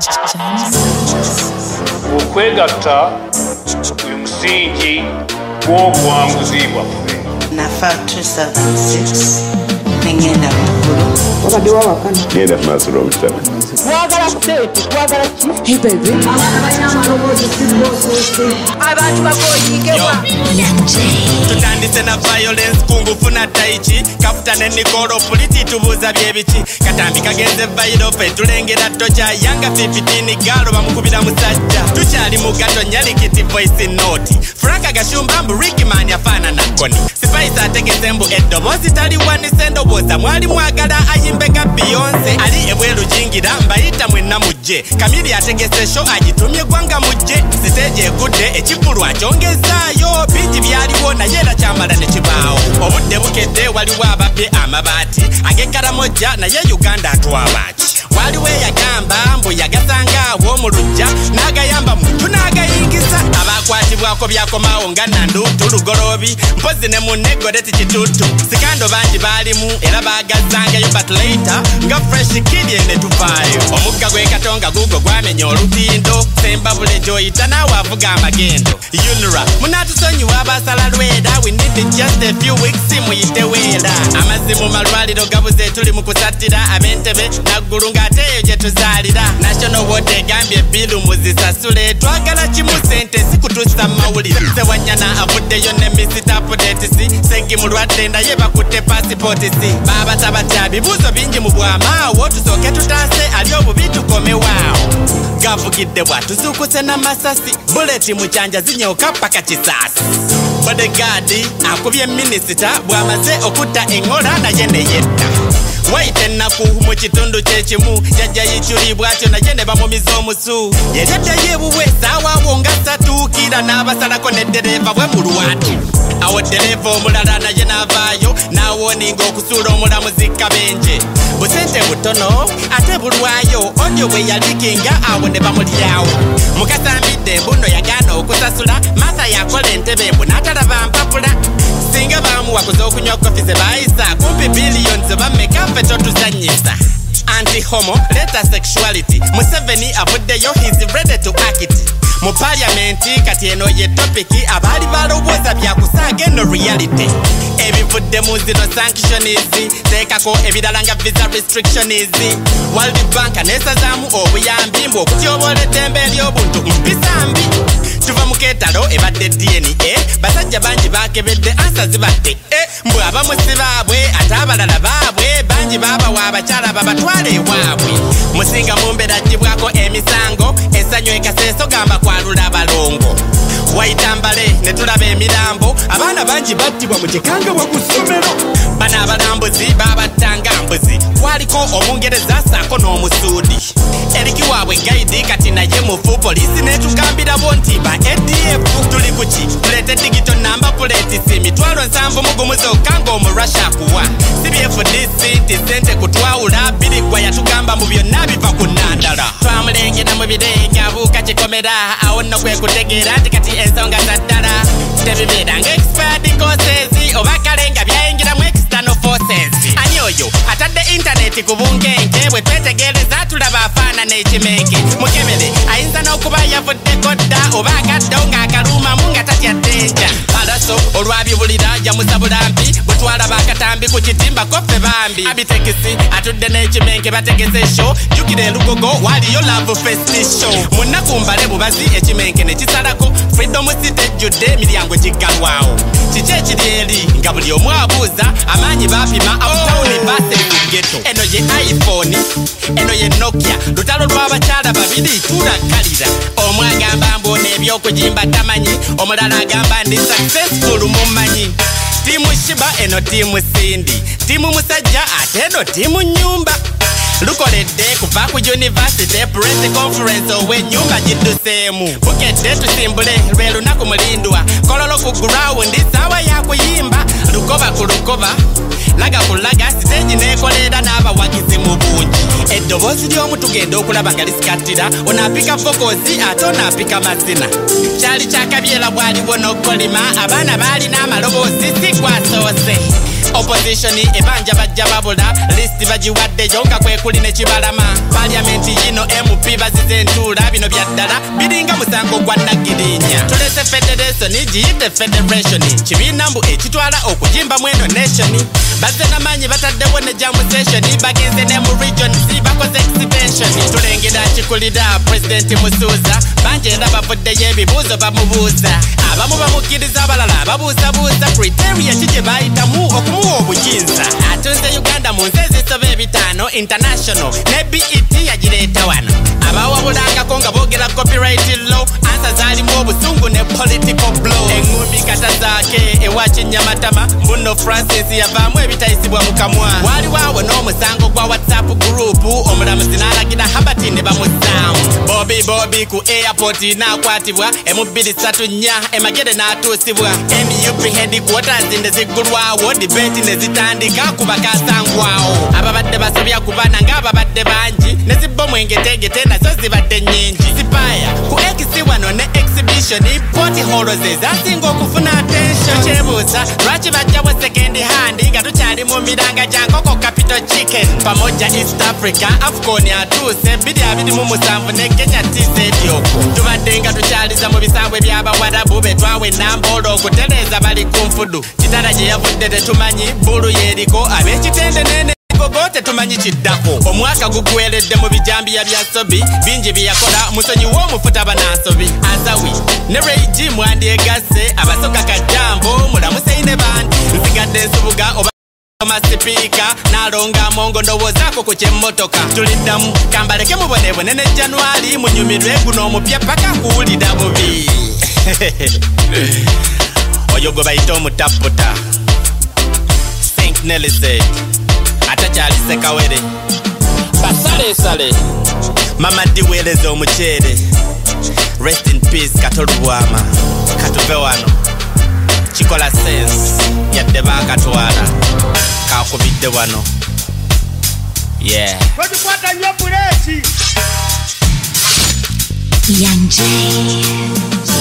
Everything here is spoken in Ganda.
okwegatta gwe musingi gw'obuwanguzi bwaffe. Nafa 2006 nengenda muggulu. Wabadde wawakana? Ngenda ku maaso n'omutala. Twagala kuteeti, twagala ki? Hey baby. Abantu bakoyigebwa. Tutandise na violence kungufuna taichi kafuta ne Nicolo politi tubuza byebiki katambi kagenze viral fe tulengera tocha yanga 15 galo bamukubira musajja tuchali mugato nyalikiti voice note Franka gashumba Ricky man yafana na koni Spice ategeze mbu edobozi tali wani sendo boza mwali mwagala ayimbe ga Beyonce ali ebweru jingira mbayita mwenna mujje Kamili ategese show agitumye gwanga mujje stage ekudde ekikulu akyongezaayo bingi byaliwo na yera kyamala ne kibaawo obudde bukedde waliwo ababye amabati agekaramoja naye Uganda atwabaki waliwo yagamba mbu yagasangaawo mu lujja n'agayamba muntu n'agayingiza abakwatibwako byakomaawo nga nandu tulugolobi mpozi ne munegoleti kitutu sikando bangi baalimu era baagazangayo but later nga fresh kid ene tuvaayo omugga gw'ekatonga gugo gwamenya olutindo sembabule gyoyita naawe avuga amagendo unra munatusonyiwa abasala lwera we need just a few weeks muyite weera amazzi mu malwaliro gabuze tuli mu kusatira ab'entebe naggulu ng'ate eyo gye tuzaalira national ward egambye bilu muzisasule twagala kimu sente zikutuusa mu mawulire sewanyana avuddeyo ne misita podetisi sengi mulwadde naye bakutte pasipoti si baabatabata bibuuzo bingi mu bwamaawo tusooke tutaase ali obubi tukomewaawo gavugidde bwatuzuukuse n'amasasi buleti mu kyanja zinyooka paka kisaasi bodegaadi akubye minisita bw'amaze okutta eŋŋola naye ne yetta waite ennaku mu kitundu kyekimu jajja yikyulibwa atyo naye ne bamumiza omusu yeryaddayo ebubwe saawaawo nga satuukira n'abasalako n'eddereeva bwe mu lwatu awo ddereeva omulala naye n'avaayo n'awooninga okusuula omulamuzi kabenje busente butono ate bulwayo odio bwe yalikinga awo ne bamulyawo mukasambidde mbuno yagaana okusasula Martha yakola entebe mbu n'atalaba mpapula singa baamuwakuza okunywa kofi ze baayisa kumpi billions bammeka ffe totuzannyisa anti-homo leta sexuality Museveni avuddeyo he's ready to act mu parliamenti kati eno ye topiki abaali balowooza byakusaaga eno reality ebivudde mu zino sanctions teekako ebirala nga visa restrictions World Bank nesazaamu obuyambi mbu okutyoboola eddembe ery'obuntu mpisa mbi tuva mu keetalo ebadde DNA basajja bangi bakebedde ansa zibadde mbw abamu si baabwe ate abalala baabwe bangi baabawa abakyala babatwala ewaabwe musinga mu mbeera gibwako emisango essanyu ekaseeso gamba kwalula abalongo wayitambale ne tulaba emirambo abaana bangi battibwa mu kikanga bwa ku ssomero bano abalambuzi baabattanga mbuzi kwaliko omungereza saako n'omusuudi eriki waabwe gaidi kati naye mufu poliisi n'etugambira bo nti ba ADF tuli kuki tuleete digito namba puleti si mitwalo 7 zokka ng'omurusha akuwa CBFDC ti sente kutwawula birigwa yatugamba mu byonna biva ku nnandala twamulengera mu birenge abuuka kikomera awo nno kwe kutegeera nti kati ensonga za ddala tebibeera nga expired courses oba kale nga byayingiramu external forces ani oyo atadde intaneti ku bunkenke bwe twetegereza tulaba afaanana ekimenke mukebere ayinza n'okuba yavuddeko dda oba agaddo ng'akaluumamu nga tatya ddenja alaso olwabibulira yamusa bulambi bwe twalaba akatambi ku kitimba koffe bambi abitekisi atudde n'ekimenke bategese show jjukira elugogo waliyo love fest show mu nnaku mbale bubazi ekimenke ne kisalako freedom city ejjudde emiryango giggalwawo kiki ekiri eri nga buli omu abuuza amaanyi baapima uptown versus ghetto eno ye iPhone eno ye Nokia lutalo lw'abakyala babiri tulakalira omu agamba mbona ebyokujimba tamanyi omulala agamba ndi successful mumanyi timu Shiba eno timu Sindi timu musajja ate eno timu nyumba lukoledde kuva ku university press conference ow'ennyumba gidduseemu bukedde tusimbule lwe lunaku mulindwa kololo ku ground saawa yakuyimba lukoba ku lukoba laga ku laga siteegi n'ekolera n'abawagizi mu bungi eddoboozi ly'omu tugenda okulaba nga lisikattira onaapika fokozi ate onaapika mazina kyali kyakabyera bwaliwo n'okolima abaana baalina amaloboozi si gwasoose opposition ebanja bajja babula list bagiwadde jonka kwe kuli ne kibalama parliament yino MP bazize entula bino byaddala biringa musango gwa nagirinya tulese federation giyite federation kibiina mbu ekitwala okujimba mweno nation bazze namanyi bataddewo ne jam session bagenze ne mu region bakoze extension tulengera kikulira president Musuuza banje ndabavuddeyo ebibuuzo bamubuuza abamu bamukkiriza abalala babuusabuuza criteria kije bayitamu okumuwa obuyinza atunze Uganda mu nsi ezisoba ebitaano international ne BET yagireeta wano abawabulangako nga boogera copyright law ansa zaalimu obusungu ne political blow engumbi kata zaake ewa Kinyamatama Mbuno Francis yavaamu ebitayisibwa mu kamwa waaliwo awo n'omusango gwa WhatsApp group omulamuzi n'alagira Habert ne bamusaamu Bobby ku airport n'akwatibwa M234 emagere n'atuusibwa MUP headquarters ne ziggulwawo debate ne zitandika ku bakasangwawo ababadde basobya kubana ng'ababadde bangi ne zibbomu engetegete nazo zibadde nnyingi sipaya ku X wano ne exhibition port holes zasinga okufuna attention kyebuuza lwaki bajjawo second hand nga tukyali mu miranga gya nkoko capital chicken pamoja East Africa AFCON atuuse 2027 ne Kenya TZDioku tubadde nga tukyaliza mu bisangwe by'abawarabu betwawe nambolo okutereeza bali ku nfudu kitala gye yavudde tetumanyi bulu yeriko ab'ekitende nene gogote tumanyi kiddako omwaka gugweredde mu bijambiya bya sobi bingi byeyakola musonyi w'omufuta banansobi azawi ne Reiji mwandyegasse abasoka kajambo mulamuseine bantu nsigadde nsubuga oba masipika nalonga mongo ndowoozaako ku kyemmotoka tuliddamu kambaleke mubonebone ne January munyumirwe guno omupya paka kuwulira bubi oyo gwe bayita omutaputa Saint Nelly said atakyali sekawere basale mama diweereza omuceere rest in peace katolubwama katuve wano kikola sense yadde baakatwala kakubidde wano yeah Tukwata nnyo bulesi Young J.